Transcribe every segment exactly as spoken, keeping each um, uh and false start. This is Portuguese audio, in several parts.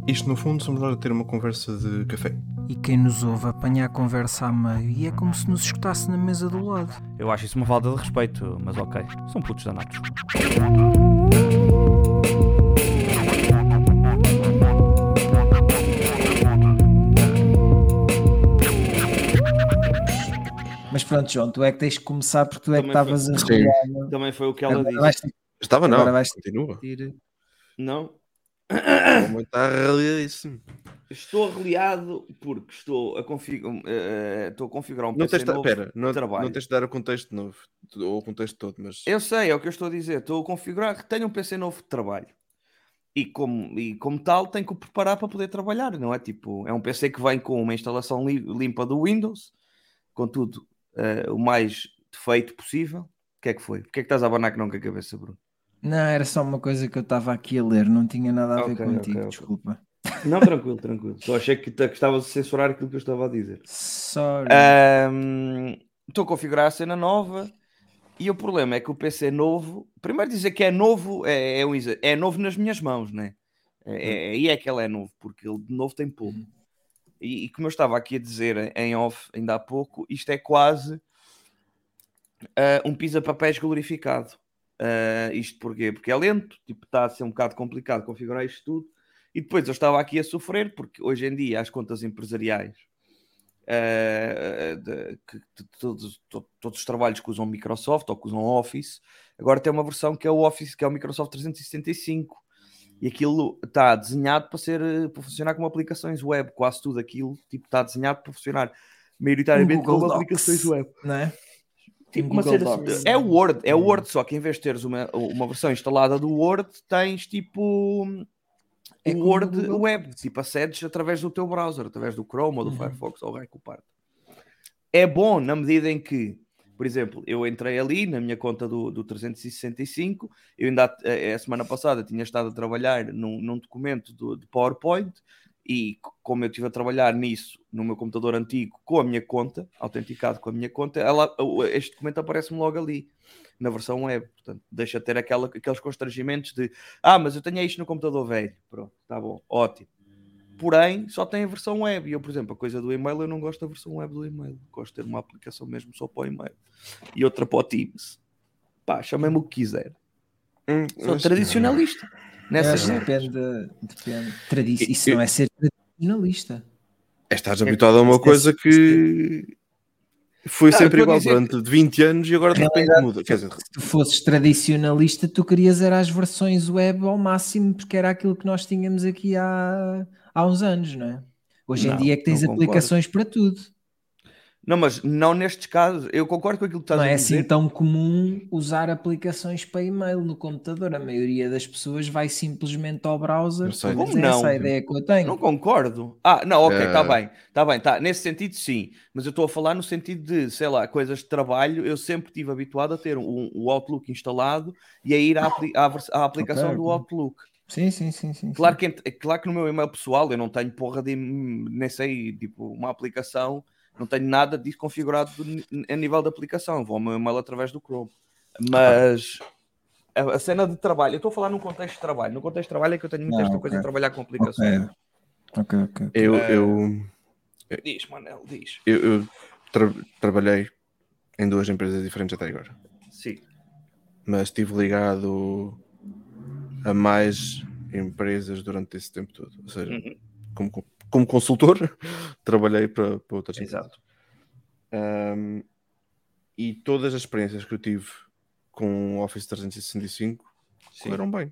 Isto, no fundo, somos nós a ter uma conversa de café. E quem nos ouve apanha a conversa a meio e é como se nos escutasse na mesa do lado. Eu acho isso uma falta de respeito, mas ok, são putos danados. Mas pronto, João, tu é que tens de começar porque tu é que Também estavas a foi- arreliar. Também foi o que ela Agora disse. vais ter- Estava Agora não, vais continua. ter- Não? O homem está realíssimo. Estou arreliado porque estou a, config... eh, estou a configurar um Não P C tens de, novo pera, de não, trabalho. não tens de dar o contexto novo, ou o contexto todo, mas... Eu sei, é o que eu estou a dizer. Estou a configurar, tenho um P C novo de trabalho. E como, e como tal, tenho que o preparar para poder trabalhar, não é? Tipo, é um P C que vem com uma instalação li- limpa do Windows, com tudo eh, o mais defeito possível. O que é que foi? Porquê é que estás a abanar que não com a cabeça, Bruno? Não, era só uma coisa que eu estava aqui a ler, não tinha nada a ver Ok, contigo, ok, ok. desculpa. Não, tranquilo, tranquilo. Só achei que, que estavas a censurar aquilo que eu estava a dizer. Sorry. Ahm, Estou a configurar a cena nova e o problema é que o P C novo, primeiro dizer que é novo é, é, um exa- é novo nas minhas mãos, né? É, é, aí é que ele é novo, porque ele de novo tem pouco. E, e como eu estava aqui a dizer em off ainda há pouco, isto é quase ah, um pisa-papéis glorificado. Ah, isto porquê? Porque é lento, tipo, está a ser um bocado complicado configurar isto tudo. E depois eu estava aqui a sofrer, porque hoje em dia as contas empresariais, ah, de, que, de todos, to- todos os trabalhos que usam Microsoft ou que usam Office, agora tem uma versão que é o Office, que é o Microsoft trezentos e setenta e cinco. E aquilo está desenhado para ser eh, para funcionar como aplicações web. Quase tudo aquilo tipo, está desenhado para funcionar maioritariamente Um Google como Docs, aplicações web. não é? Tipo Um uma Google cena assim, Docs. é o Word, é o Word, só que em vez de teres uma, uma versão instalada do Word, tens tipo É o como Word no Google web, Docs. tipo acedes através do teu browser, através do Chrome ou do Uhum. Firefox ou o que parte. É bom na medida em que, por exemplo, eu entrei ali na minha conta do, do trezentos e sessenta e cinco, eu ainda a, a semana passada tinha estado a trabalhar num, num documento do, de PowerPoint e como eu estive a trabalhar nisso no meu computador antigo com a minha conta, autenticado com a minha conta, ela, este documento aparece-me logo ali na versão web, portanto deixa ter aquela, aqueles constrangimentos de ah, mas eu tenho isto no computador velho, pronto, tá bom, ótimo. Porém, só tem a versão web. E eu, por exemplo, a coisa do e-mail, eu não gosto da versão web do e-mail. Gosto de ter uma aplicação mesmo só para o e-mail. E outra para o Teams. Pá, chamem-me o que quiser. Hum, Sou mas- tradicionalista. Eu Nessas acho que merdas. depende, depende. Tradi- E- Isso não é ser tradicionalista. Estás É- habituado a uma isso é- coisa que foi Não, eu sempre estou a igual dizer durante vinte anos e agora de repente realidade, muda. Quer dizer, Se tu fosses tradicionalista, tu querias era as versões web ao máximo, porque era aquilo que nós tínhamos aqui há, há uns anos, não é? Hoje em Não, dia é que tens não concordo. aplicações para tudo. Não, mas não nestes casos. Eu concordo com aquilo que estás Não a é dizer. assim tão comum usar aplicações para e-mail no computador. A maioria das pessoas vai simplesmente ao browser. Eu sei. Pelo menos Como é essa não? a ideia que eu tenho. Não concordo. Ah, não, ok, está Eh, bem, está bem, tá. Nesse sentido, sim. Mas eu estou a falar no sentido de, sei lá, coisas de trabalho. Eu sempre estive habituado a ter um, o Outlook instalado e a ir à, apli- à, vers- à aplicação Ok, do ok. Outlook. Sim, sim, sim, sim. Claro sim. que, ent- é claro que no meu e-mail pessoal eu não tenho porra de, nem sei, tipo, uma aplicação, não tenho nada disso configurado n- a nível de aplicação. Eu vou ao meu e-mail através do Chrome. Mas a, a cena de trabalho, eu estou a falar num contexto de trabalho. No contexto de trabalho é que eu tenho muito Ah, esta ok. coisa de trabalhar com Ok, aplicações. ok, ok. eu, Eh, eu, Diz, Manel, diz. eu, eu tra- trabalhei em duas empresas diferentes até agora, Sim. mas estive ligado a mais empresas durante esse tempo todo. Ou seja, Uhum. como, como consultor, trabalhei para, para outras empresas. Exato. Um, e todas as experiências que eu tive com o Office trezentos e sessenta e cinco Sim. correram bem.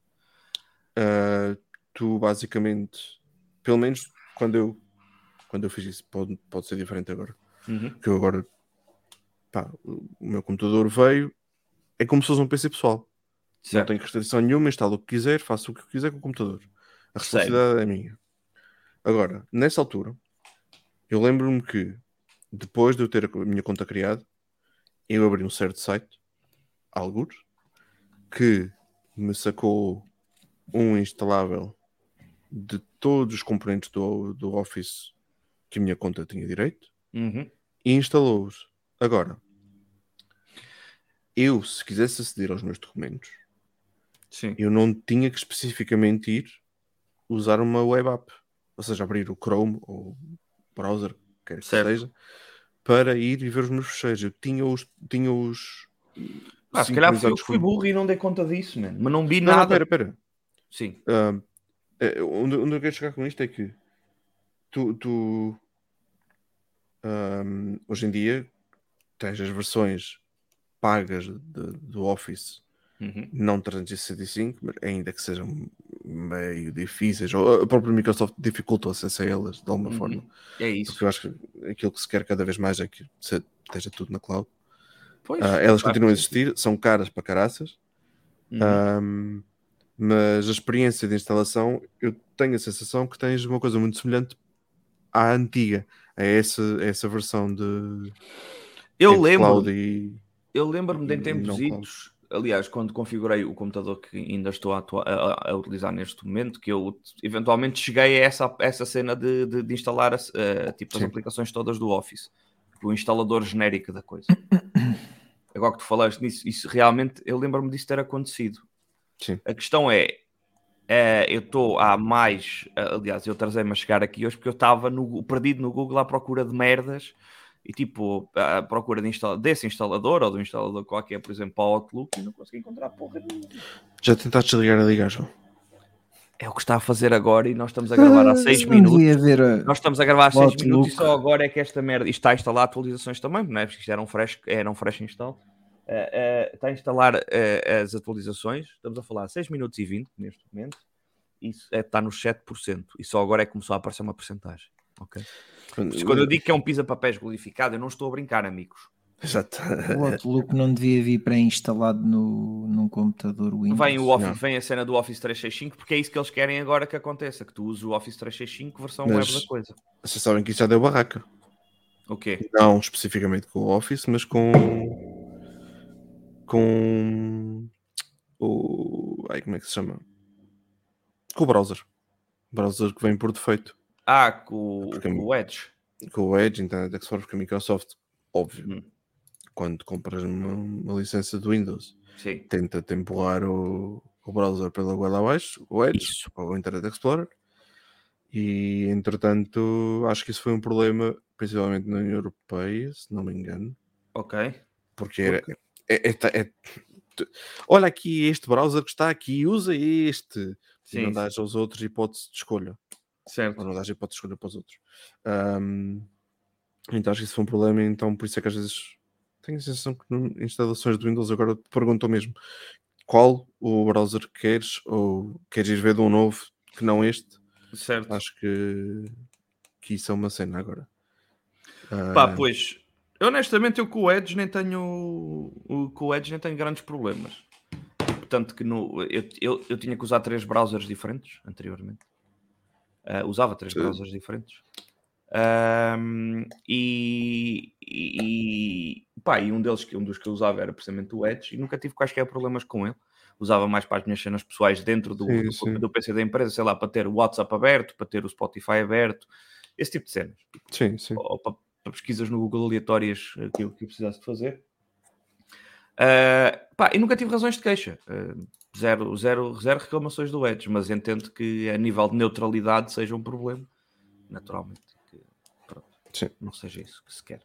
Uh, tu basicamente, pelo menos quando eu quando eu fiz isso, pode, pode ser diferente agora. Uhum. Porque eu agora, pá, o meu computador veio, é como se fosse um P C pessoal. Não Certo. tenho restrição nenhuma, instalo o que quiser, faço o que quiser com o computador. A responsabilidade é minha. Agora, nessa altura, eu lembro-me que depois de eu ter a minha conta criada, eu abri um certo site, algures, que me sacou um instalável de todos os componentes do, do Office que a minha conta tinha direito Uhum. e instalou-os. Agora, eu, se quisesse aceder aos meus documentos, Sim. eu não tinha que especificamente ir usar uma web app, ou seja, abrir o Chrome ou o browser, quer que Certo. seja, para ir e ver os meus fecheiros. Eu tinha os, tinha os Ah, se calhar fui eu sincronizados que fui com... burro e não dei conta disso, man. Mas não vi Não, não, nada. pera, pera. Sim. Ah, é, onde, onde eu quero chegar com isto é que tu, tu um, hoje em dia tens as versões pagas de, do Office, Uhum. não trezentos e sessenta e cinco, mas ainda que sejam meio difíceis, ou a própria Microsoft dificulta o acesso a elas de alguma Uhum. forma. É isso. Porque eu acho que aquilo que se quer cada vez mais é que se- esteja tudo na cloud. Pois, Uh, elas faz continuam a sentido. existir, são caras para caraças, Uhum. um, mas a experiência de instalação, eu tenho a sensação que tens uma coisa muito semelhante à antiga, a essa, a essa versão de Eu entre cloud lembro, e, eu lembro-me de em e tempos não cloud. idos, aliás, quando configurei o computador que ainda estou a, atua- a- a utilizar neste momento, que eu eventualmente cheguei a essa, a essa cena de, de- de instalar as, eh, tipo, as Sim. aplicações todas do Office, o instalador genérico da coisa. Agora que tu falaste nisso, isso realmente, eu lembro-me disso ter acontecido. Sim. A questão é, eh, eu estou há mais, aliás, eu trazei-me a chegar aqui hoje porque eu estava no- perdido no Google à procura de merdas e tipo, à procura de instala- desse instalador ou de um instalador qualquer, por exemplo, para o Outlook, e não consegui encontrar porra nenhuma. Já tentaste desligar a ligar, João? É o que está a fazer agora e nós estamos a gravar há seis Não minutos. devia ver a- Nós estamos a gravar há o seis minutos e Outlook. só agora é que esta merda. Isto está a instalar atualizações também, não é? Porque isto era um fresh, era um fresh install. Eh, eh, está a instalar eh, as atualizações. Estamos a falar seis minutos e vinte neste momento. Isso é, está nos sete por cento. E só agora é que começou a aparecer uma porcentagem. Ok? Por isso, quando eu digo que é um pisa-papéis glorificado, eu não estou a brincar, amigos. Exato. O Outlook não devia vir pré-instalado no, num computador Windows. Vem, o Office, Não. vem a cena do Office trezentos e sessenta e cinco, porque é isso que eles querem agora que aconteça, que tu uses o Office trezentos e sessenta e cinco versão Mas- web da coisa. Vocês sabem que isso já deu barraca. O quê? Não especificamente com o Office, mas com com o ai, como é que se chama? Com o browser. O browser que vem por defeito. Ah, com, Porque- com o Edge. Com o Edge, Internet Explorer, porque a Microsoft, óbvio, Hum. quando compras uma, uma licença do Windows, Sim. tenta-te empurrar o, o browser pela goela abaixo, o Edge, Isso. ou o Internet Explorer. E, entretanto, acho que isso foi um problema, principalmente na União Europeia, se não me engano. Ok. Porque era, é, é, é, é- olha aqui este browser que está aqui, usa este. Sim, E não dás aos outros hipótese de escolha. certo. Ou não dás hipótese de escolha para os outros. Ahm, então acho que isso foi um problema. Então por isso é que às vezes tenho a sensação que em instalações de Windows agora te perguntam mesmo qual o browser que queres, ou queres ir ver de um novo que não este. Certo. Acho que, que isso é uma cena agora. Pá, Ah, pois, honestamente eu com o Edge nem tenho o, com o Edge nem tenho grandes problemas. Portanto que no, eu, eu, eu tinha que usar três browsers diferentes anteriormente. Uh, usava três Sim. browsers diferentes. Um, e, e, pá, e um deles, um dos que eu usava era precisamente o Edge e nunca tive quaisquer problemas com ele. Usava mais para as minhas cenas pessoais dentro do, Sim, do, sim. do P C da empresa, sei lá, para ter o WhatsApp aberto, para ter o Spotify aberto, esse tipo de cenas. sim, sim. Ou para, para pesquisas no Google aleatórias que eu, que eu precisasse de fazer. Uh, pá, e nunca tive razões de queixa. Uh, zero, zero, zero reclamações do Edge, mas entendo que a nível de neutralidade seja um problema. Naturalmente. Que, pronto, Sim. não seja isso que se quer.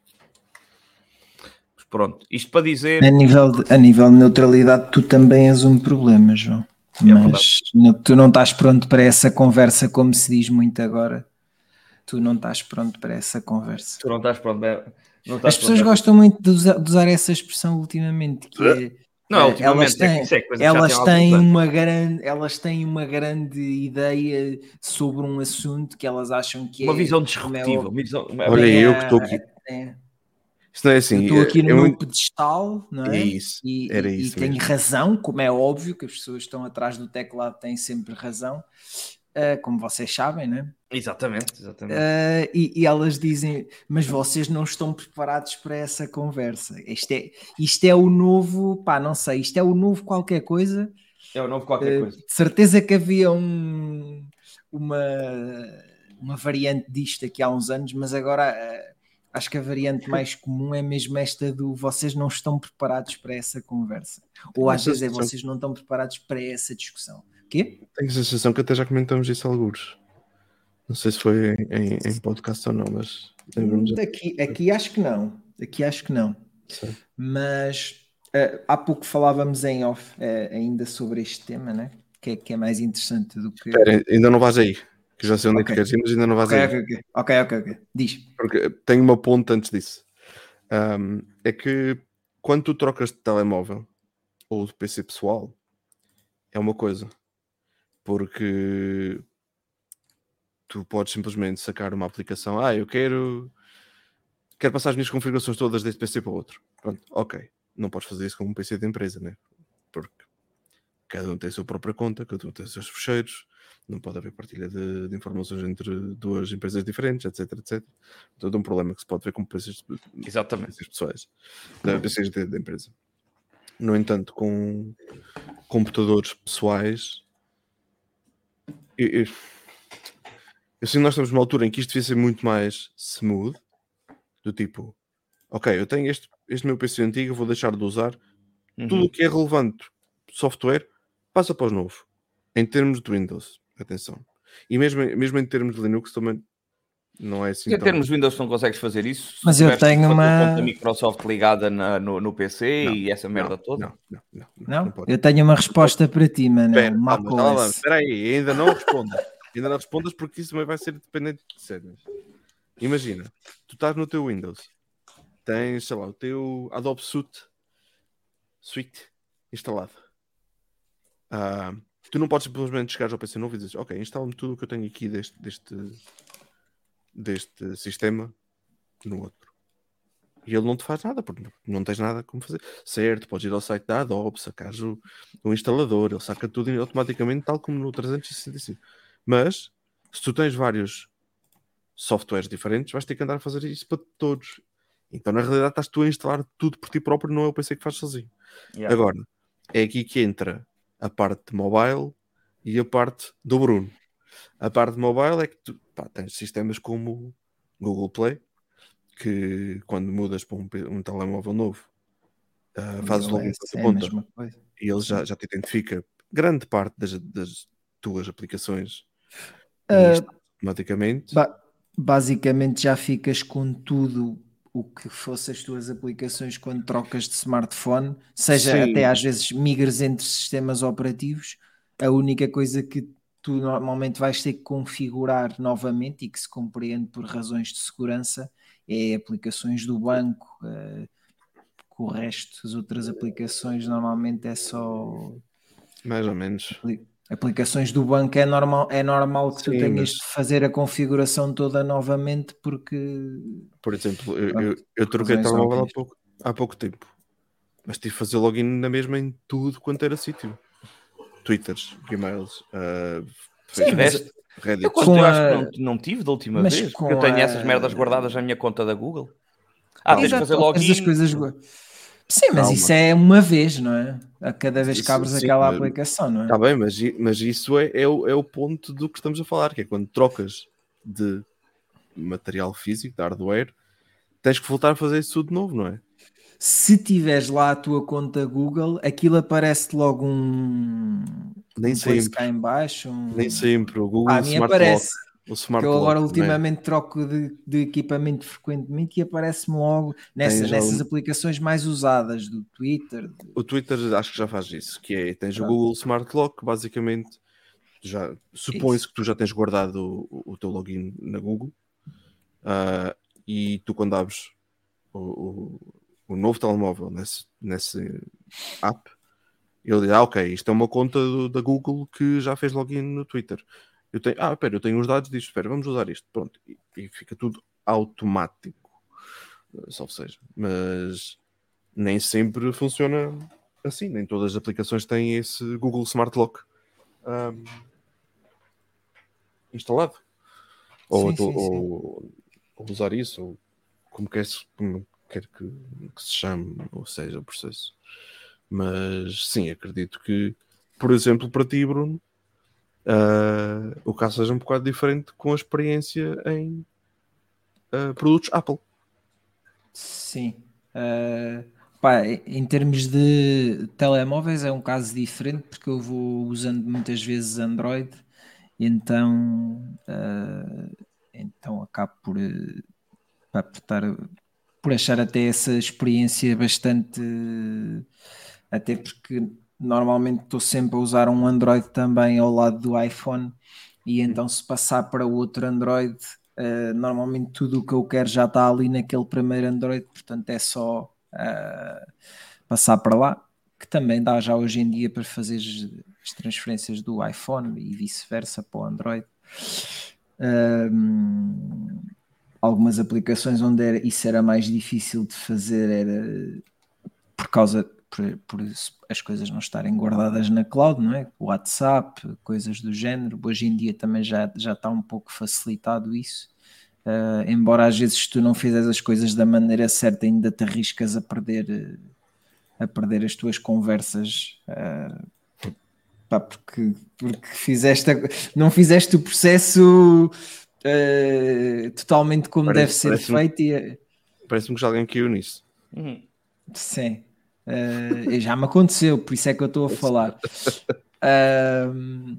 Mas pronto, isto para dizer... A nível, de, a nível de neutralidade, tu também és um problema, João. É Mas não, tu não estás pronto para essa conversa, como se diz muito agora. Tu não estás pronto para essa conversa. Tu não estás pronto. Não estás As pessoas pronto, gostam muito de usar, de usar essa expressão ultimamente, que é, Não, eh, ultimamente, elas é que têm, isso é coisa que já elas tem há têm alguns anos. uma grande, elas têm uma grande ideia sobre um assunto que elas acham que Uma é visão como é disruptiva. o- Uma visão, uma- Olha, tem eu a- que estou aqui. é, Isto não é eu assim. estou aqui é- no é meu muito- pedestal, não é? É isso, E, era e- isso e tenho mesmo. razão, como é óbvio que as pessoas que estão atrás do teclado têm sempre razão, eh, como vocês sabem, não é? Exatamente, exatamente. Uh, e, e elas dizem, mas vocês não estão preparados para essa conversa. Isto é, isto é o novo, pá, não sei, isto é o novo qualquer coisa. É o novo qualquer Uh, coisa. de certeza que havia um, uma, uma variante disto aqui há uns anos, mas agora uh, acho que a variante mais comum é mesmo esta do vocês não estão preparados para essa conversa. Ou às Essa vezes é discussão. vocês não estão preparados para essa discussão. Quê? Tenho a sensação que até já comentamos isso alguns. Não sei se foi em, em, em podcast ou não, mas Hum, aqui, aqui acho que não. Aqui acho que não. Sim. Mas uh, há pouco falávamos em off uh, ainda sobre este tema, né? Que é, que é mais interessante do que. Espera, ainda não vais aí, que já sei onde Ok. é que queres ir, mas ainda não vais Ok, aí. ok, ok, ok, ok, ok. Diz. Porque tenho uma ponta antes disso. Um, é que quando tu trocas de telemóvel ou de P C pessoal, é uma coisa. Porque tu podes simplesmente sacar uma aplicação. Ah, eu quero quero passar as minhas configurações todas deste P C para o outro. Pronto, ok. Não podes fazer isso com um P C de empresa, né? Porque cada um tem a sua própria conta, cada um tem os seus fecheiros, não pode haver partilha de, de informações entre duas empresas diferentes, etc, etcétera. Todo um problema que se pode ver com P Cs, Exatamente. P Cs pessoais, de, P Cs de, de empresa. No entanto, com computadores pessoais, eu, eu, eu sinto que nós estamos numa altura em que isto devia ser muito mais smooth, do tipo, ok, eu tenho este, este meu P C antigo, vou deixar de usar, Uhum. tudo o que é relevante software passa para os novos. Em termos de Windows, atenção. E mesmo, mesmo em termos de Linux também não é assim Em tão... termos de Windows não consegues fazer isso? Se Mas eu tiveres tenho a tua uma... conta Microsoft ligada na, no, no P C Não, e essa merda não, toda? Não, não, não. Não, Não? não pode. Eu tenho uma resposta para ti, mano. É o Espera, calma, já lá vamos. macOS. Espera aí, ainda não respondas. ainda não respondas porque isso também vai ser dependente de cenas. Imagina, tu estás no teu Windows, tens, sei lá, o teu Adobe Suite, Suite instalado. Ah, tu não podes simplesmente chegar ao P C novo e dizer, ok, instala-me tudo o que eu tenho aqui deste, deste, deste sistema no outro. E ele não te faz nada, porque não tens nada como fazer. Certo, podes ir ao site da Adobe, sacares o, o instalador, ele saca tudo automaticamente, tal como no trezentos e sessenta e cinco. Mas, se tu tens vários softwares diferentes, vais ter que andar a fazer isso para todos. Então, na realidade, estás tu a instalar tudo por ti próprio, não é o P C que faz sozinho. Yeah. Agora, é aqui que entra a parte de mobile e a parte do Bruno. A parte de mobile é que tu pá, tens sistemas como Google Play, que quando mudas para um, um telemóvel novo, uh, fazes login com a tua é a conta mesma coisa. e ele já, já te identifica grande parte das, das tuas aplicações e Uh, instala automaticamente. ba- basicamente já ficas com tudo o que fosse as tuas aplicações quando trocas de smartphone, seja Sim. até às vezes migras entre sistemas operativos, a única coisa que tu normalmente vais ter que configurar novamente e que se compreende por razões de segurança é aplicações do banco, uh, com o resto, as outras aplicações normalmente é só Mais ou menos. aplicações do banco é normal, é normal que Sim, tu tenhas mas... de fazer a configuração toda novamente porque... Por exemplo, eu, Pronto, eu, eu troquei de razões telemóvel há óbvias. pouco, há pouco tempo, mas tive de fazer login na mesma em tudo quanto era sítio. Twitters, Gmails, uh, Sim, mas, Tiveste? Reddit. Eu, quanto, Com eu a- acho que não, não tive da última mas vez, porque com eu tenho a- essas merdas guardadas na minha conta da Google. Ah, Calma. tens de Exato, fazer tens as login. coisas... Sim, mas Calma. isso é uma vez, não é? A cada vez que Isso- abres sim, aquela mas- aplicação, não é? Está bem, mas, i- mas isso é, é, o, é o ponto do que estamos a falar, que é quando trocas de material físico, de hardware, tens que voltar a fazer isso tudo de novo, não é? Se tiveres lá a tua conta Google, aquilo aparece logo um... Nem um coisa sempre. cá em baixo. Um... Nem sempre. O Google Ah, a mim Smart Lock. aparece. O Smart Que eu agora Lock, não é? ultimamente troco de, de equipamento frequentemente e aparece-me logo nessa, Tens nessas algum- aplicações mais usadas do Twitter. de- O Twitter acho que já faz isso, que é, tens o Pronto. Google Smart Lock, basicamente, já supõe-se Isso. que tu já tens guardado o, o teu login na Google, ah, e tu quando abres o, o, o novo telemóvel nesse, nesse app, ele diz, ah, ok, isto é uma conta do- da Google que já fez login no Twitter. Eu tenho, ah, espera, eu tenho os dados disto, espera, vamos usar isto. Pronto, e, e fica tudo automático, salvo seja. Mas nem sempre funciona assim, nem todas as aplicações têm esse Google Smart Lock um, instalado. Ou, Sim, sim, sim. ou, ou usar isso, ou como quer, como quer que, que se chame, ou seja, o processo. Mas sim, acredito que, por exemplo, para ti, Bruno, uh, o caso seja um bocado diferente com a experiência em uh, produtos Apple. Sim. Uh, Pá, em termos de telemóveis é um caso diferente porque eu vou usando muitas vezes Android, então, uh, então acabo por, pá, por, estar, por achar até essa experiência bastante, até porque normalmente estou sempre a usar um Android também ao lado do iPhone, e então se passar para outro Android, uh, normalmente tudo o que eu quero já está ali naquele primeiro Android, portanto é só uh, passar para lá, que também dá já hoje em dia para fazer as transferências do iPhone e vice-versa para o Android. Um, algumas aplicações onde era, isso era mais difícil de fazer era por causa por, por as coisas não estarem guardadas na cloud, não é? O WhatsApp, coisas do género. Hoje em dia também já, já está um pouco facilitado isso. Uh, embora às vezes tu não fizeres as coisas da maneira certa, ainda te arriscas a perder a perder as tuas conversas, uh, pá, porque, porque fizeste a, não fizeste o processo uh, totalmente como parece, deve ser parece feito. E, parece-me que já alguém caiu nisso. Uhum. Sim, uh, já me aconteceu, por isso é que eu estou a falar. Uh,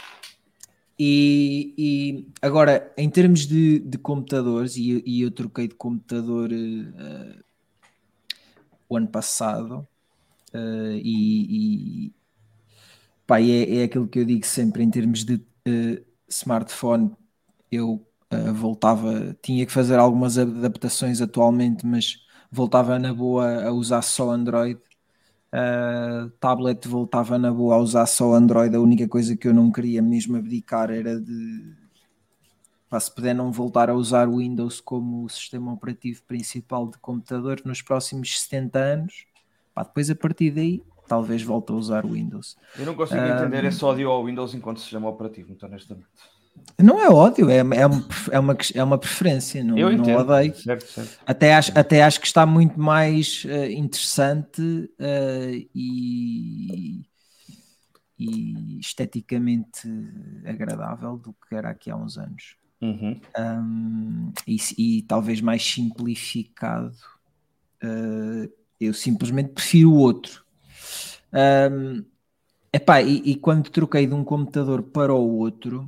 e, e agora, em termos de, de computadores, e, e eu troquei de computador uh, o ano passado. Uh, e, e, pá, é, é aquilo que eu digo sempre em termos de uh, smartphone. Eu uh, voltava, tinha que fazer algumas adaptações atualmente, mas voltava na boa a usar só Android. Uh, tablet voltava na boa a usar só Android. A única coisa que eu não queria mesmo abdicar era de, pá, se puder não voltar a usar o Windows como o sistema operativo principal de computador nos próximos setenta anos. Pá, depois a partir daí talvez volte a usar o Windows. Eu não consigo um, entender esse ódio ao Windows enquanto sistema operativo, muito honestamente. Não é ódio, é, é, uma, é, uma, é uma preferência, não, eu não odeio. Certo, certo. Até, acho, até acho que está muito mais uh, interessante uh, e, e esteticamente agradável do que era aqui há uns anos. Uhum. Um, e, e talvez mais simplificado. Uh, eu simplesmente prefiro o outro. Um, epá, e, e quando troquei de um computador para o outro,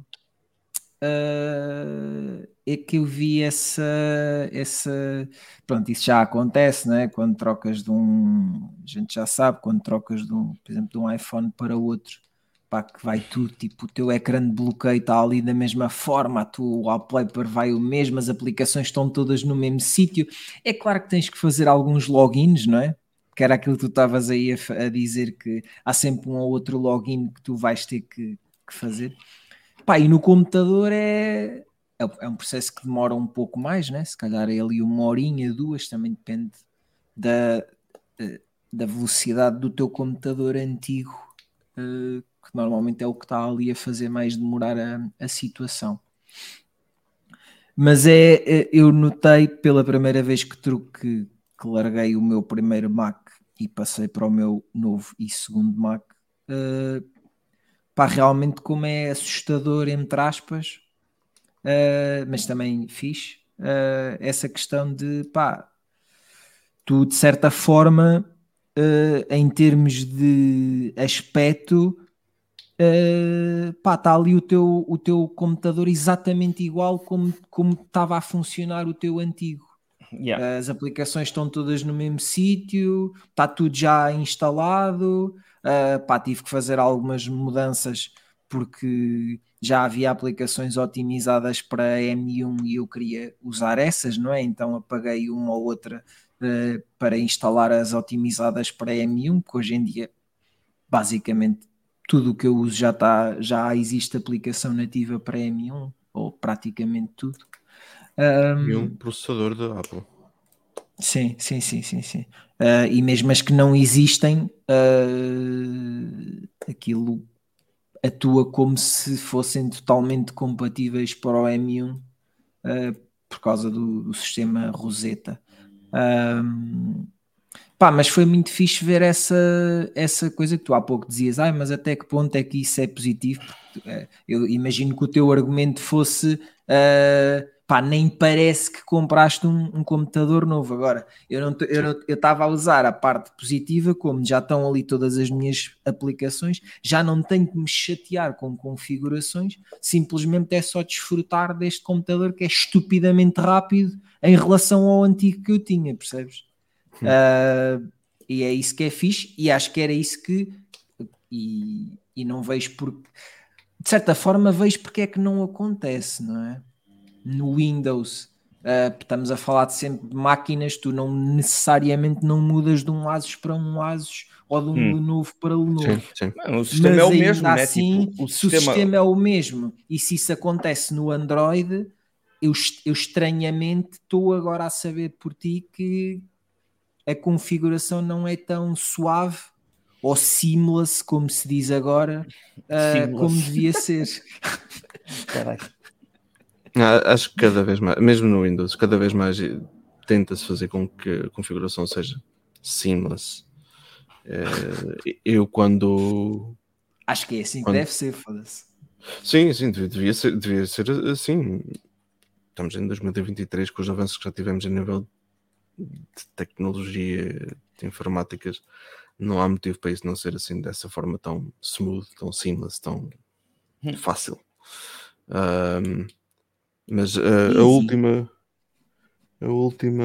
uh, é que eu vi essa, essa. Pronto, isso já acontece, né? Quando trocas de um. A gente já sabe, quando trocas de um, por exemplo, de um iPhone para outro, pá, que vai tudo, tipo, o teu ecrã de bloqueio está ali da mesma forma, a tua wallpaper vai o mesmo, as aplicações estão todas no mesmo sítio. É claro que tens que fazer alguns logins, não é? Que era aquilo que tu estavas aí a, a dizer, que há sempre um ou outro login que tu vais ter que, que fazer. Pá, e no computador é, é, é um processo que demora um pouco mais, né? Se calhar é ali uma horinha, duas, também depende da, da velocidade do teu computador antigo, uh, que normalmente é o que está ali a fazer mais demorar a, a situação. Mas é, é, eu notei pela primeira vez que, que, que larguei o meu primeiro Mac e passei para o meu novo e segundo Mac, uh, pá, realmente como é assustador, entre aspas, uh, mas também fixe, uh, essa questão de, pá, tu de certa forma, uh, em termos de aspecto, uh, pá, está ali o teu, o teu computador exatamente igual como, como estava a funcionar o teu antigo. Yeah. As aplicações estão todas no mesmo sítio, está tudo já instalado. Uh, pá, tive que fazer algumas mudanças porque já havia aplicações otimizadas para M um e eu queria usar essas, não é? Então apaguei uma ou outra uh, para instalar as otimizadas para M um, porque hoje em dia basicamente tudo o que eu uso já está, já existe aplicação nativa para M um, ou praticamente tudo. Um, e um processador da Apple. Sim, sim, sim, sim, sim. Uh, e mesmo as que não existem, uh, aquilo atua como se fossem totalmente compatíveis para o M um, uh, por causa do, do sistema Rosetta. Um, pá, mas foi muito fixe ver essa, essa coisa que tu há pouco dizias, ah, mas até que ponto é que isso é positivo? Porque, uh, eu imagino que o teu argumento fosse... Uh, pá, nem parece que compraste um, um computador novo. Agora, eu não eu não, eu estava a usar a parte positiva, como já estão ali todas as minhas aplicações, já não tenho que me chatear com configurações, simplesmente é só desfrutar deste computador que é estupidamente rápido em relação ao antigo que eu tinha, percebes? Hum. Uh, e é isso que é fixe, e acho que era isso que e, e não vejo porque de certa forma vejo porque é que não acontece, não é? No Windows uh, estamos a falar de sempre de máquinas, tu não necessariamente não mudas de um Asus para um Asus ou de um hum. Lenovo para Lenovo. Sim, sim. Não, o sistema mas é o mesmo, assim, né? Tipo, o se sistema... o sistema é o mesmo e se isso acontece no Android, eu, eu estranhamente estou agora a saber por ti que a configuração não é tão suave ou seamless, como se diz agora, uh, como devia ser. Caralho. Ah, acho que cada vez mais, mesmo no Windows, cada vez mais tenta-se fazer com que a configuração seja seamless. Uh, eu quando... Acho que é assim quando... que deve ser, foda-se. Sim, sim, devia ser, devia ser assim. Estamos em dois mil e vinte e três, com os avanços que já tivemos a nível de tecnologia, de informáticas, não há motivo para isso não ser assim, dessa forma tão smooth, tão seamless, tão hum. fácil. Um, mas uh, a última a última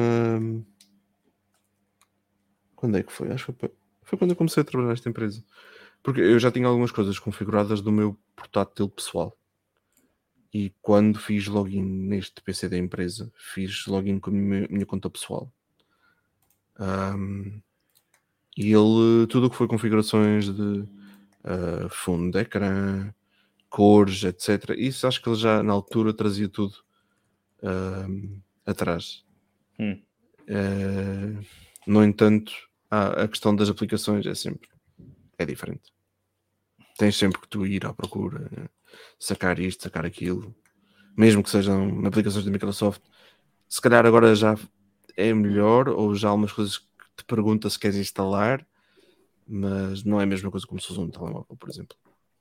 quando é que foi? Acho que foi, foi quando eu comecei a trabalhar nesta empresa, porque eu já tinha algumas coisas configuradas do meu portátil pessoal, e quando fiz login neste P C da empresa, fiz login com a minha, minha conta pessoal. Um, e ele, tudo o que foi configurações de uh, fundo de ecrã, cores, etcétera, isso acho que ele já na altura trazia tudo uh, atrás. Hum. Uh, no entanto, a, a questão das aplicações é sempre é diferente. Tens sempre que tu ir à procura, sacar isto, sacar aquilo, mesmo que sejam aplicações da Microsoft. Se calhar agora já é melhor, ou já há algumas coisas que te pergunta se queres instalar, mas não é a mesma coisa como se fosse um telemóvel, por exemplo.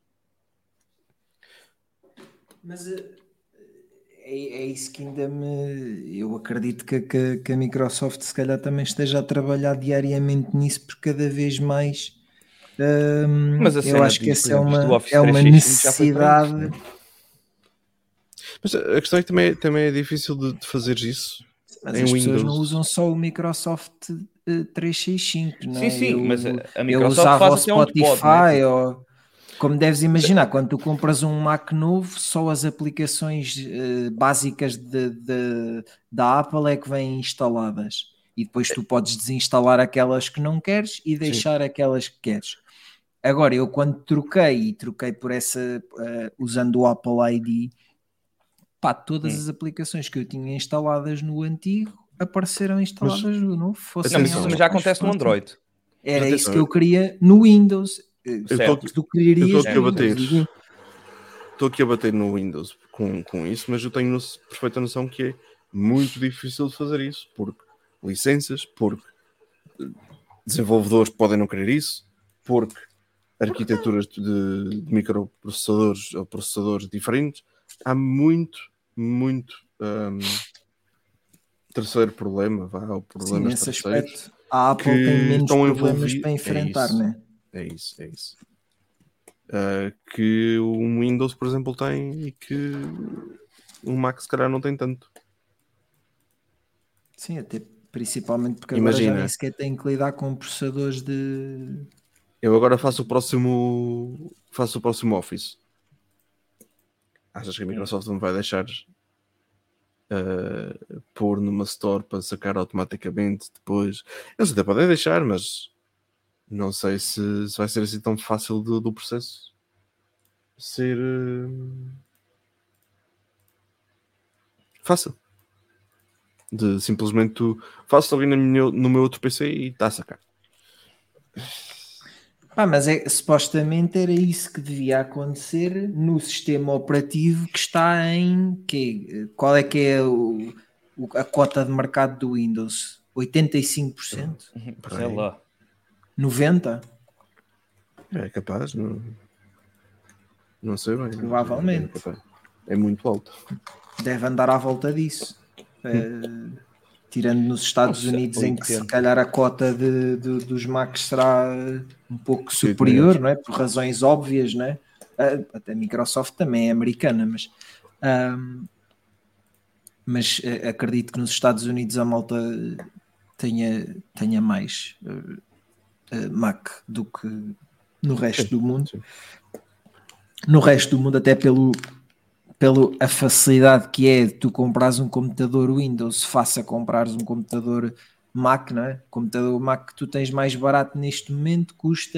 Mas é, é isso que ainda me... Eu acredito que, que, que a Microsoft se calhar também esteja a trabalhar diariamente nisso, porque cada vez mais hum, mas a eu acho de, que essa é exemplo, uma, é uma necessidade. Isso, né? Mas a questão é que também é, também é difícil de, de fazer isso. Mas em as Windows. pessoas não usam só o Microsoft uh, trezentos e sessenta e cinco, não é? Sim, sim, eu, mas a, a Microsoft eu usava faz o até Spotify, onde pode, né? ou, como deves imaginar, quando tu compras um Mac novo, só as aplicações uh, básicas de, de, da Apple é que vêm instaladas. E depois tu podes desinstalar aquelas que não queres e deixar sim. aquelas que queres. Agora, eu quando troquei, e troquei por essa, uh, usando o Apple I D, pá, todas hum. as aplicações que eu tinha instaladas no antigo apareceram instaladas mas, no novo. Não, mas isso já acontece no Android. Era isso que eu queria no Windows. Eu estou aqui a bater. Estou aqui a bater no Windows com, com isso, mas eu tenho no, perfeita noção que é muito difícil de fazer isso, porque licenças, porque desenvolvedores podem não querer isso, porque arquiteturas de, de microprocessadores ou processadores diferentes. Há muito, muito um, terceiro problema, vá, ou problemas Sim, nesse terceiros aspecto, a Apple que tem menos estão problemas para enfrentar, é isso, né? É isso, é isso. Uh, que o Windows, por exemplo, tem e que o Mac se calhar não tem tanto. Sim, até principalmente porque Imagina, agora já nem sequer tem que lidar com processadores de... Eu agora faço o próximo faço o próximo Office. Achas que a Microsoft não vai deixar uh, pôr numa store para sacar automaticamente depois? Eles até podem deixar, mas não sei se, se vai ser assim tão fácil do, do processo ser uh, fácil. De simplesmente tu faço login no meu, no meu outro P C e está a sacar. Ah, mas é, supostamente era isso que devia acontecer no sistema operativo que está em que, qual é que é o, o, a cota de mercado do Windows? oitenta e cinco por cento? Sei lá. noventa por cento? É capaz, não, não sei bem. Provavelmente. É capaz. é muito alto. Deve andar à volta disso. Uh, tirando nos Estados Nossa, Unidos, em que oitenta. se calhar a cota de, de, dos Macs será um pouco Sim, superior, também não é? Por razões óbvias, não é? Uh, até a Microsoft também é americana, mas, um, mas uh, acredito que nos Estados Unidos a malta tenha, tenha mais uh, uh, Mac do que no resto Sim, do mundo. sim. No resto do mundo, até pelo, pelo a facilidade que é de tu comprares um computador Windows, faça comprares um computador Mac, não é? O computador Mac que tu tens mais barato neste momento custa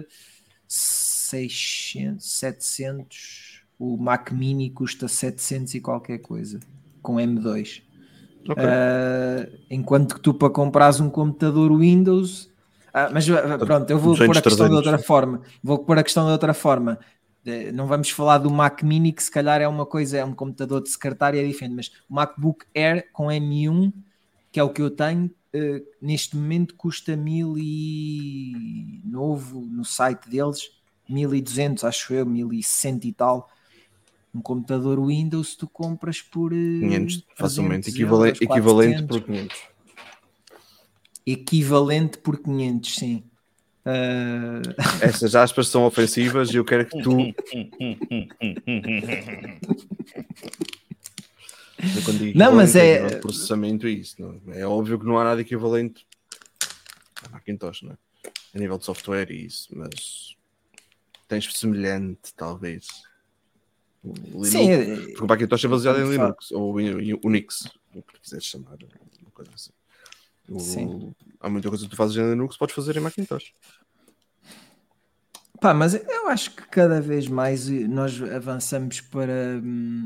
seiscentos, setecentos, o Mac Mini custa setecentos e qualquer coisa, com M dois. Okay. Uh, enquanto que tu para comprares um computador Windows, ah, mas pronto, eu vou pôr a questão de outra forma, vou pôr a questão de outra forma. Não vamos falar do Mac Mini, que se calhar é uma coisa, é um computador de secretária diferente, mas o MacBook Air com M um, que é o que eu tenho, uh, neste momento custa mil e novo no site deles, mil e duzentos, acho eu, mil e cem e tal. Um computador Windows tu compras por uh, quinhentos, facilmente, equivalente, euros, equivalente por quinhentos. Equivalente por quinhentos, sim. Uh... Essas aspas são ofensivas e eu quero que tu quando digo não, mas é de processamento e isso, não? É óbvio que não há nada equivalente a Macintosh, não é? A nível de software e isso, mas tens semelhante, talvez. Linux, sim, porque o Macintosh é baseado em Linux fala. Ou em Unix, o que quiseres chamar, uma coisa assim. O... Há muita coisa que tu fazes em Linux, podes fazer em Macintosh. Pá, mas eu acho que cada vez mais nós avançamos para,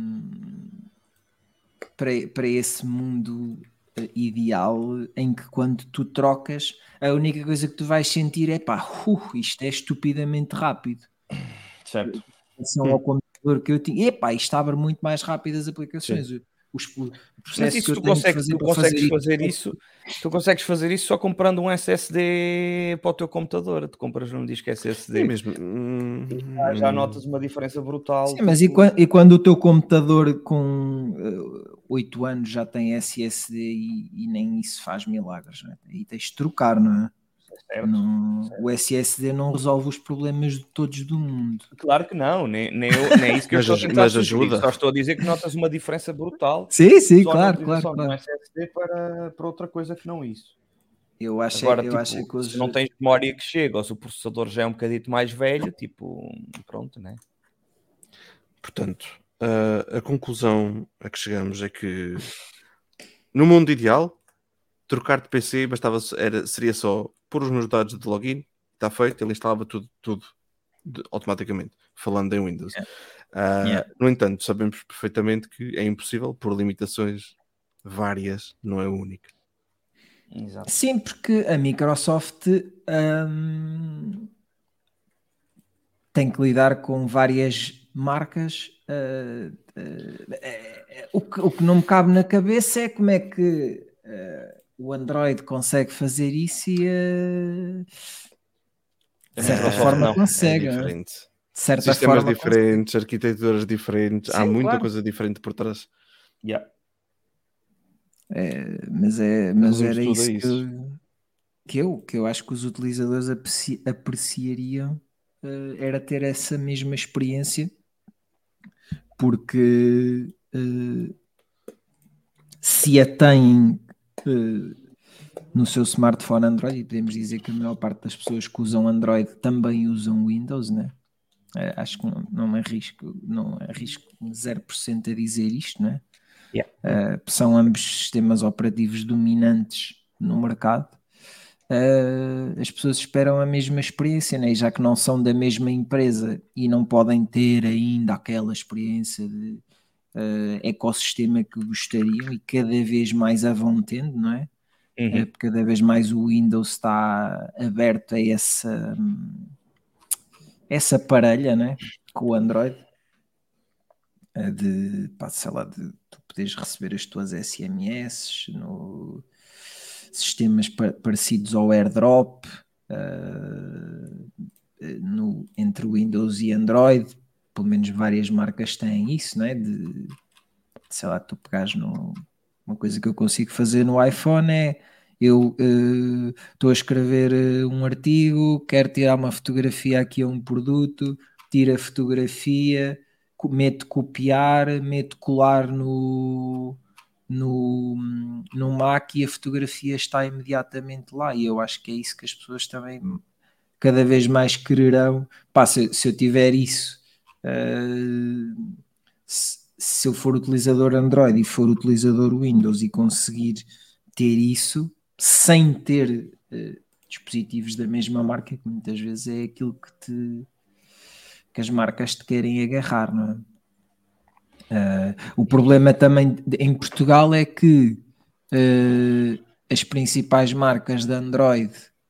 para, para esse mundo ideal em que quando tu trocas, a única coisa que tu vais sentir é pá, uh, isto é estupidamente rápido. Certo. São ao computador que eu tinha. Epá, isto abre muito mais rápido as aplicações. Sim. Os, o processo que eu tu tenho consegues, de fazer tu para consegues fazer, fazer isso, isso, tu consegues fazer isso só comprando um S S D para o teu computador. Tu compras um disco S S D. É mesmo. Hum, já, já notas uma diferença brutal. Sim, mas e quando, e quando o teu computador com uh, oito anos já tem S S D e, e nem isso faz milagres, não é? Aí tens de trocar, não é? Certo, não, certo. O S S D não resolve os problemas de todos do mundo. Claro que não, nem, nem, eu, nem é isso que eu mas, estou a tentar mas sugerir. ajuda. Só estou a dizer que notas uma diferença brutal. Sim, sim, só claro, na claro, claro. do S S D para, para outra coisa que não isso. Eu acho, Agora, eu tipo, acho que os... se não tens memória que chega, ou se o processador já é um bocadito mais velho, tipo, pronto, né? Portanto, a, a conclusão a que chegamos é que no mundo ideal, trocar de P C bastava, era, seria só pôr os meus dados de login, está feito, ele instalava tudo, tudo de, automaticamente, falando em Windows. Yeah. Uh, Yeah. No entanto, sabemos perfeitamente que é impossível, por limitações várias, não é única. Exato. Sim, porque a Microsoft hum, tem que lidar com várias marcas. Uh, uh, uh, o, que, o que não me cabe na cabeça é como é que uh, o Android consegue fazer isso e uh, de certa é, forma não, consegue. É diferente. De certa Sistemas forma diferentes, consegue. Arquiteturas diferentes, Sim, há muita claro. coisa diferente por trás. Yeah. É, mas é, mas era isso, isso. Que, eu, que, eu, que eu acho que os utilizadores apreci, apreciariam uh, era ter essa mesma experiência, porque uh, se a têm uh, no seu smartphone Android, e podemos dizer que a maior parte das pessoas que usam Android também usam Windows, né? Uh, acho que não, não me arrisco, não arrisco zero por cento a dizer isto, né? Yeah. Uh, são ambos sistemas operativos dominantes no mercado. Uh, as pessoas esperam a mesma experiência, né? E já que não são da mesma empresa e não podem ter ainda aquela experiência de uh, ecossistema que gostariam e cada vez mais a vão tendo, não é? Uhum. Uh, porque cada vez mais o Windows está aberto a essa essa parelha, né? Com o Android, de, pá, sei lá, de tu poderes receber as tuas S M S no sistemas pa- parecidos ao AirDrop uh, no, entre Windows e Android, pelo menos várias marcas têm isso, não é? De, sei lá, tu pegares no... Uma coisa que eu consigo fazer no iPhone é eu estou uh, a escrever uh, um artigo, quero tirar uma fotografia aqui a um produto, tiro a fotografia, meto copiar, meto colar no, no, no Mac e a fotografia está imediatamente lá. E eu acho que é isso que as pessoas também cada vez mais quererão. Pá, se, se eu tiver isso, uh, se, se eu for utilizador Android e for utilizador Windows e conseguir ter isso sem ter uh, dispositivos da mesma marca, que muitas vezes é aquilo que, te, que as marcas te querem agarrar, não é? Uh, o problema também em Portugal é que uh, as principais marcas de Android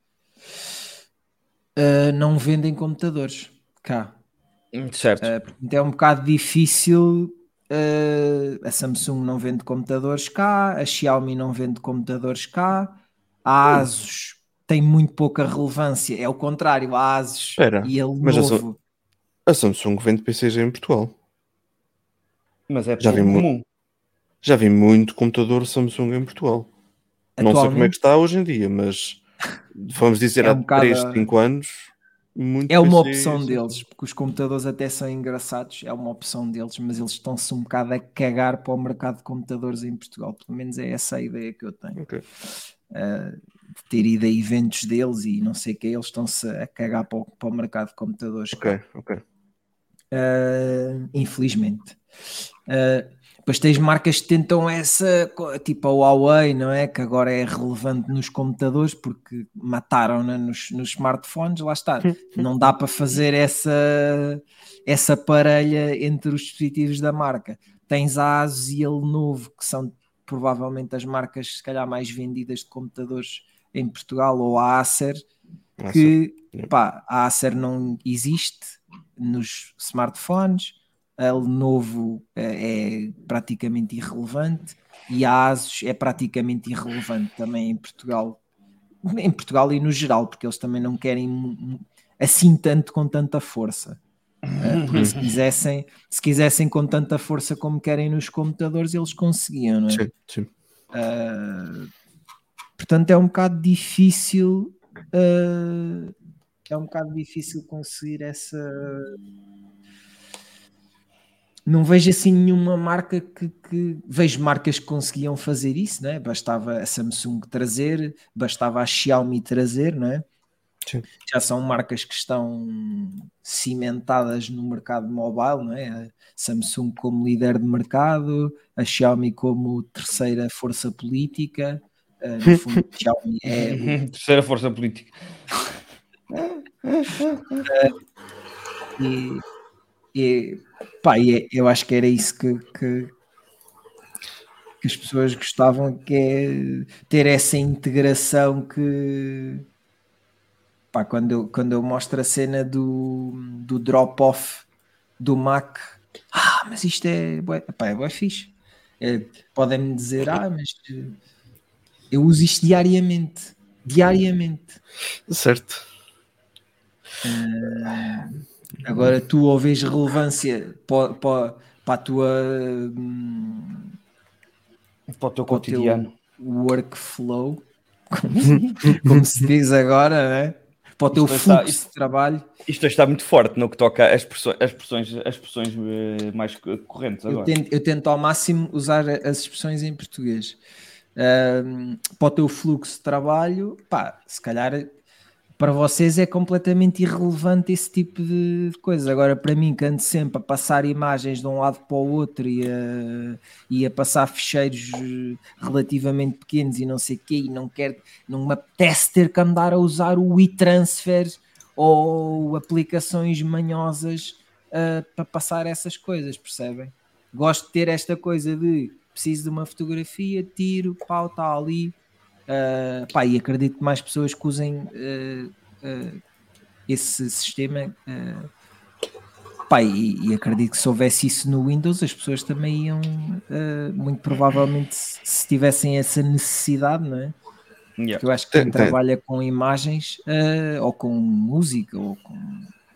uh, não vendem computadores cá. Certo. Uh, portanto, é um bocado difícil. Uh, a Samsung não vende computadores cá, a Xiaomi não vende computadores cá, a Asus tem muito pouca relevância, é o contrário, a Asus Espera, e a mas Lenovo. A, a Samsung vende P Cs em Portugal. Mas é já vi comum. Já vi muito computador Samsung em Portugal. Não sei como é que está hoje em dia, mas vamos dizer é um há bocado três, cinco anos. Muito é uma P C opção Samsung. deles, porque os computadores até são engraçados, é uma opção deles, mas eles estão-se um bocado a cagar para o mercado de computadores em Portugal, pelo menos é essa a ideia que eu tenho. Okay. Uh, ter ido a eventos deles e não sei o que, eles estão-se a cagar para o, para o mercado de computadores. Ok, ok. Uh, infelizmente. Uh, depois tens marcas que tentam essa, tipo a Huawei, não é? Que agora é relevante nos computadores porque mataram-na nos, nos smartphones, lá está. Não dá para fazer essa, essa parelha entre os dispositivos da marca. Tens a Asus e a Lenovo, que são provavelmente as marcas se calhar mais vendidas de computadores em Portugal, ou a Acer, que pá, a Acer não existe nos smartphones, a Lenovo é, é praticamente irrelevante e a Asus é praticamente irrelevante também em Portugal, em Portugal e no geral, porque eles também não querem assim tanto com tanta força. Uh, porque se quisessem, se quisessem com tanta força como querem nos computadores, eles conseguiam, não é? Sim, sim. Uh, portanto, é um bocado difícil. Uh, é um bocado difícil conseguir essa. Não vejo assim nenhuma marca que, que... Vejo marcas que conseguiam fazer isso, né? Bastava a Samsung trazer, bastava a Xiaomi trazer, não é? Sim. Já são marcas que estão cimentadas no mercado mobile, não é? A Samsung como líder de mercado, a Xiaomi como terceira força política. Uh, no fundo, a Xiaomi é o... terceira força política. uh, e, e, pá, e eu acho que era isso que, que, que as pessoas gostavam, que é ter essa integração que... Pá, quando, eu, quando eu mostro a cena do, do drop-off do Mac, ah, mas isto é, pá, é bué fixe. É, podem-me dizer, ah, mas eu uso isto diariamente. Diariamente. Certo. Uh, agora tu ouves relevância para, para, para a tua... Para o teu para cotidiano. O teu workflow, como se, como se diz agora, né? Para o teu Isto fluxo está, isto, de trabalho. Isto está muito forte no que toca às expressões, as expressões, as expressões mais correntes agora. Eu tento, eu tento ao máximo usar as expressões em português. Um, para o teu fluxo de trabalho, pá, se calhar para vocês é completamente irrelevante esse tipo de coisas. Agora, para mim, que ando sempre a passar imagens de um lado para o outro e a, e a passar ficheiros relativamente pequenos e não sei o quê, e não quero, não me apetece ter que andar a usar o WeTransfer ou aplicações manhosas uh, para passar essas coisas, percebem? Gosto de ter esta coisa de preciso de uma fotografia, tiro, pau, está ali. Uh, pá, e acredito que mais pessoas que usem uh, uh, esse sistema uh, pá, e, e acredito que se houvesse isso no Windows as pessoas também iam uh, muito provavelmente se, se tivessem essa necessidade, não é? Yeah. Porque eu acho que quem trabalha com imagens uh, ou com música ou com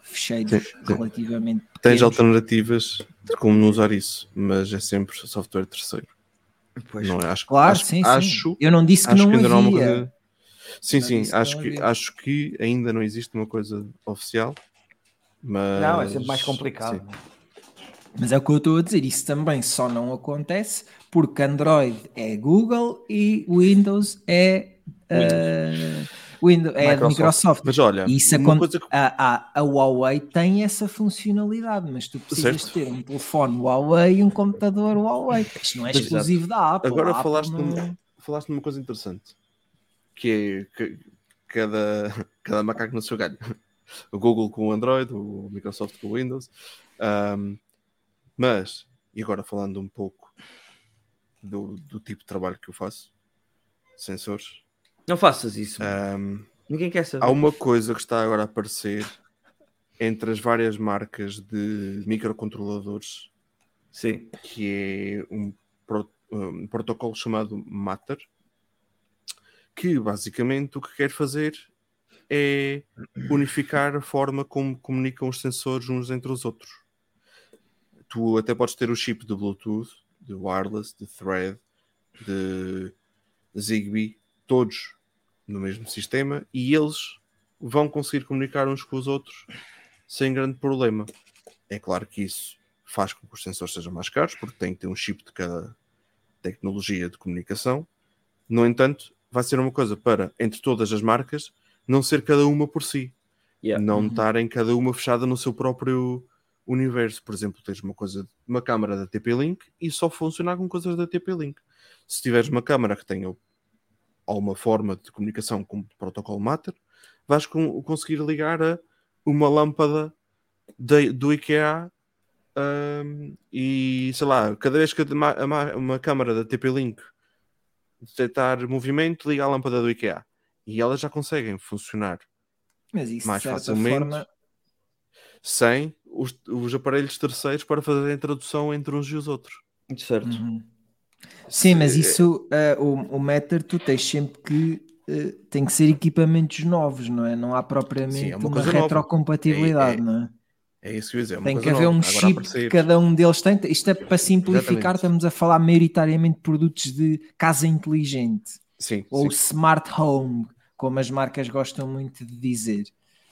fecheiros sim, sim. relativamente pequenos. Tens alternativas de como usar isso, mas é sempre software terceiro. Pois. Não é? Acho, claro, acho, sim, acho, sim. Eu não disse que não havia. Não coisa... Sim, sim, acho que, acho que ainda não existe uma coisa oficial. Mas... Não, é sempre mais complicado. Sim. Mas é o que eu estou a dizer, isso também só não acontece porque Android é Google e Windows é Windows, uh, Windows é Microsoft. Microsoft. Mas olha, e isso uma a, coisa que... a, a, a Huawei tem essa funcionalidade, mas tu precisas certo. ter um telefone Huawei e um computador Huawei. Isto não é mas, exclusivo exato. da Apple. Agora Apple falaste, não... numa, falaste numa coisa interessante, que é que cada, cada macaco no seu galho. O Google com o Android, o Microsoft com o Windows. Um, mas, e agora falando um pouco do, do tipo de trabalho que eu faço, sensores. Não faças isso. Um, Ninguém quer saber. Há uma coisa que está agora a aparecer entre as várias marcas de microcontroladores. Sim. Que é um, um protocolo chamado Matter, que basicamente o que quer fazer é unificar a forma como comunicam os sensores uns entre os outros. Tu até podes ter o chip de Bluetooth, de wireless, de Thread, de Zigbee, todos no mesmo sistema, e eles vão conseguir comunicar uns com os outros sem grande problema. É claro que isso faz com que os sensores sejam mais caros, porque tem que ter um chip de cada tecnologia de comunicação. No entanto, vai ser uma coisa para, entre todas as marcas, não ser cada uma por si. Yeah. Não estarem uhum. cada uma fechada no seu próprio universo. Por exemplo, tens uma coisa, uma câmara da T P-Link e só funcionar com coisas da T P-Link. Se tiveres uma câmara que tenha alguma forma de comunicação com o protocolo Matter, vais com, conseguir ligar a uma lâmpada de, do IKEA um, e, sei lá, cada vez que uma, uma câmara da T P-Link detectar movimento, liga a lâmpada do IKEA. E elas já conseguem funcionar Mas isso, mais de certa facilmente forma... sem os, os aparelhos terceiros para fazerem tradução entre uns e os outros. Certo. Uhum. Sim, mas isso, uh, o, o Matter, tu tens sempre que uh, tem que ser equipamentos novos, não é? Não há propriamente Sim, é uma, uma retrocompatibilidade, é, é, não é? É isso que eu ia dizer. É uma tem coisa que haver nova. um Agora chip aparecer... que cada um deles tem. Isto é para simplificar, Exatamente. Estamos a falar maioritariamente de produtos de casa inteligente. Sim, ou sim. smart home, como as marcas gostam muito de dizer.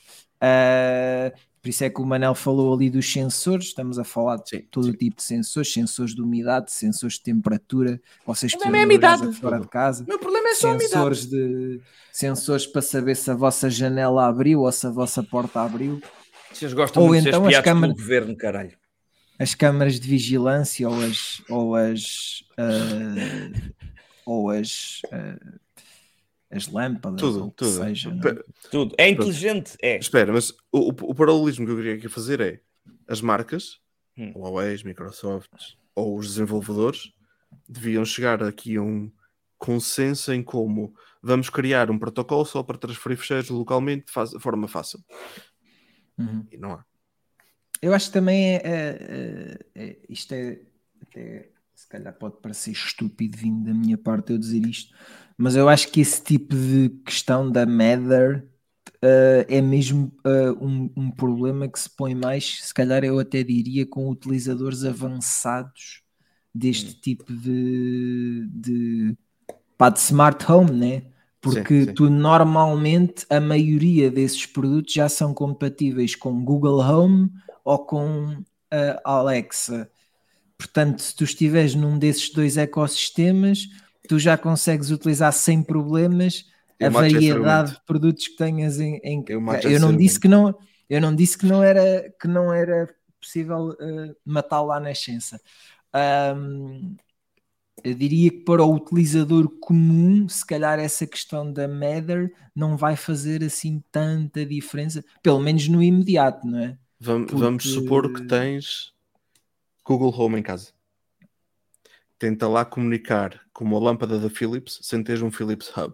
Uh, por isso é que o Manel falou ali dos sensores. Estamos a falar de sim, todo sim. tipo de sensores, sensores de umidade, sensores de temperatura. Vocês precisam de umidade fora de casa. O meu problema é só sensores de sensores para saber se a vossa janela abriu ou se a vossa porta abriu. Vocês gostam ou muito então de ser as câmaras pelo governo, caralho. As câmaras de vigilância ou as ou as uh, ou as uh, as lâmpadas, tudo, ou o que tudo. seja. P- tudo. É inteligente, é. Espera, mas o, o paralelismo que eu queria aqui fazer é as marcas, hum. Huawei, Microsoft ou os desenvolvedores deviam chegar aqui a um consenso em como vamos criar um protocolo só para transferir ficheiros localmente de forma fácil. Uhum. E não há. Eu acho que também é, é, é isto é até, se calhar pode parecer estúpido vindo da minha parte eu dizer isto, mas eu acho que esse tipo de questão da Matter uh, é mesmo uh, um, um problema que se põe mais, se calhar eu até diria, com utilizadores avançados deste hum. tipo de, de, pá, de smart home, né? Porque sim, sim. tu normalmente a maioria desses produtos já são compatíveis com Google Home ou com a Alexa. Portanto, se tu estiveres num desses dois ecossistemas, tu já consegues utilizar sem problemas eu a variedade de produtos que tenhas em, em... Eu, eu não disse que não eu não disse que não era que não era possível uh, matá-lo à nascença. Um, eu diria que para o utilizador comum, se calhar essa questão da Matter não vai fazer assim tanta diferença, pelo menos no imediato, não é? Vamos, Porque... vamos supor que tens Google Home em casa. Tenta lá comunicar com uma lâmpada da Philips sem teres um Philips Hub.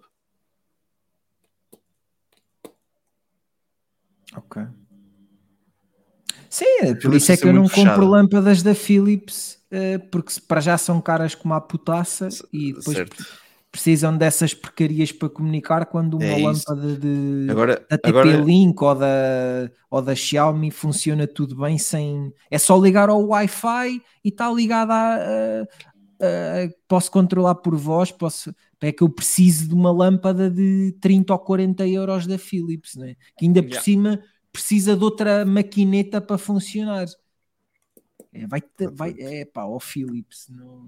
Ok. Sim, é por isso é que eu não fechado. compro lâmpadas da Philips, uh, porque para já são caras como a putaça e depois certo. precisam dessas porcarias para comunicar quando uma É isso. lâmpada de, Agora, da agora T P-Link ou da, ou da Xiaomi funciona tudo bem sem... É só ligar ao Wi-Fi e está ligada a, a- a- posso controlar por voz, posso... É que eu preciso de uma lâmpada de trinta ou quarenta euros da Philips, né? Que ainda por Yeah. cima precisa de outra maquineta para funcionar. É, vai, ter- vai, é pá, ó Philips, não...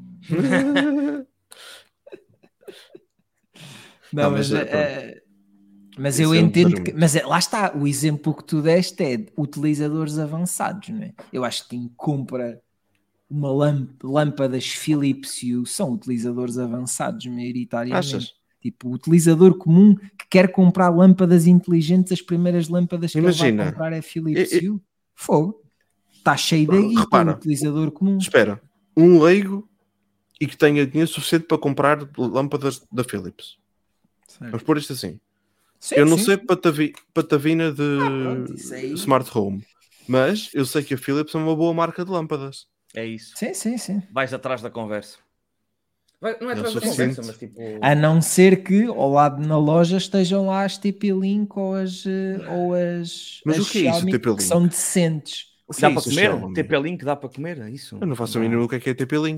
Não, Não, mas, mas, é, pronto. é, mas Esse eu é um dos entendo que, argumentos. mas é, lá está, o exemplo que tu deste é de utilizadores avançados, não é? Eu acho que quem compra uma lâmp- lâmpadas Philips Hue são utilizadores avançados, maioritariamente. Achas? Tipo, o utilizador comum que quer comprar lâmpadas inteligentes, as primeiras lâmpadas que ele Imagina, vai comprar é Philips e- e- Hue. Fogo. Está cheio da guita, o Repara. utilizador comum. Espera, um leigo e que tenha dinheiro suficiente para comprar lâmpadas da Philips. Certo. Vamos pôr isto assim. Sim, Eu não sim. sei patavi, patavina de pronto, isso aí. Smart Home, mas eu sei que a Philips é uma boa marca de lâmpadas. É isso. Sim, sim, sim. Vais atrás da conversa. Vai- não é É o atrás da suficiente. conversa, mas tipo... A não ser que ao lado na loja estejam lá as T P-Link ou as, eh, ou as, Mas as o que é isso, Xiaomi, T P-Link? que são decentes. O que Dá é para isso, comer? Xiaomi? T P-Link dá para comer? É isso? Eu não faço a Dá. mínima do que é que é T P-Link.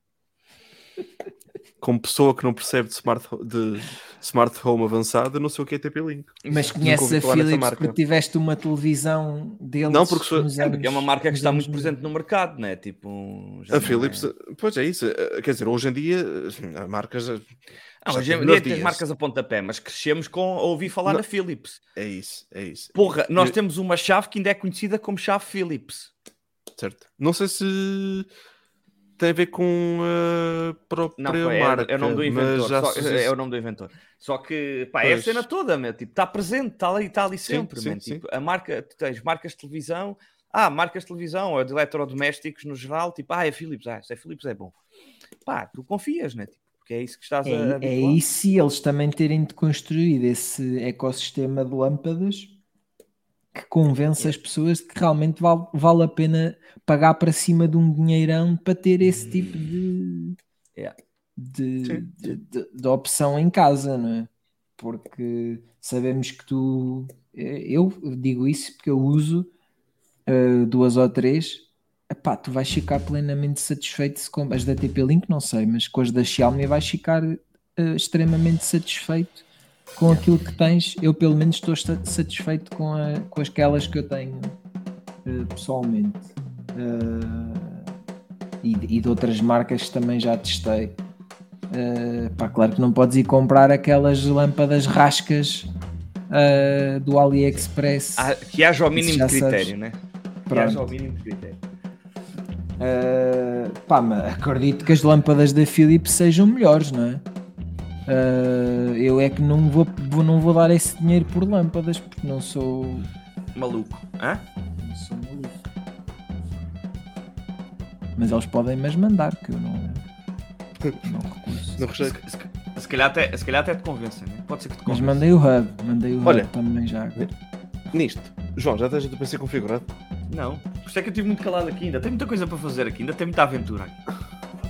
Como pessoa que não percebe de smart, de smart home avançado, eu não sei o que é T P-Link. Mas Nunca conheces ouvi a falar nessa Philips marca. porque tiveste uma televisão deles Não, porque sou- nos É, porque é uma anos- marca que nos está anos muito presente no mercado, né? Tipo, já A não Philips, é- pois é isso. eh, Quer dizer, hoje em dia, eh, há marcas. eh, Não, já hoje em teve dia nos tens dias. marcas a pontapé, mas crescemos com a ouvir falar Não. na Philips. É isso, é isso. Porra, nós Eu- temos uma chave que ainda é conhecida como chave Philips. Certo. Não sei se tem a ver com a própria Não, foi, é, marca, é o nome do mas inventor. já só- se- é o nome do inventor. Só que, pá, é a Pois. cena toda, meu, tipo, está presente, está ali, está ali Sim, sempre, sim, man, sim. tipo, a marca, tu tens marcas de televisão, ah, marcas de televisão, ou de eletrodomésticos no geral, tipo, ah, é Philips, ah, se é Philips é bom. Pá, tu confias, né, tipo, porque é isso que estás a É, é habituar. isso, e eles também terem de construir esse ecossistema de lâmpadas que convence as pessoas de que realmente vale, vale a pena pagar para cima de um dinheirão para ter esse tipo de, Yeah. de, Sim, de, de- de opção em casa, não é? Porque sabemos que tu, eu digo isso porque eu uso uh, duas ou três. Epá, tu vais ficar plenamente satisfeito se com as da T P-Link, não sei, mas com as da Xiaomi vais ficar uh, extremamente satisfeito com aquilo que tens. Eu pelo menos estou sa- satisfeito com, a, com aquelas que eu tenho uh, pessoalmente. Uh, e, de- e de outras marcas que também já testei. Uh, pá, claro que não podes ir comprar aquelas lâmpadas rascas uh, do AliExpress. Ah, que haja o Isso mínimo já de critério, sabes. né? Que Pronto. haja o mínimo de critério. Uh, pá, mas acredito que as lâmpadas da Philips sejam melhores, não é? Uh, eu é que não vou, vou- não vou dar esse dinheiro por lâmpadas porque não sou, Maluco, hã? não sou maluco. Mas eles podem mas mandar, que eu não, não recuso. não rejeito. Se, se- se calhar até, se calhar até te convencem, né? Pode ser que te Mas convença. mandei o hub, mandei o Olha. hub também já. Nisto, João, já tens o teu P C configurado? Não, por isso é que eu estive muito calado aqui ainda. Tem muita coisa para fazer aqui, ainda tem muita aventura aqui.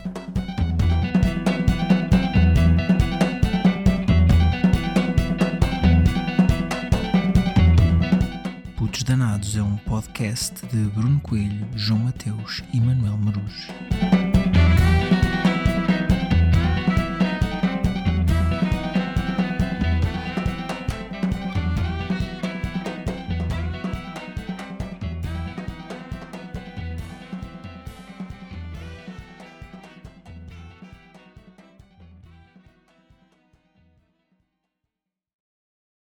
Putos Danados é um podcast de Bruno Coelho, João Mateus e Manuel Marujo.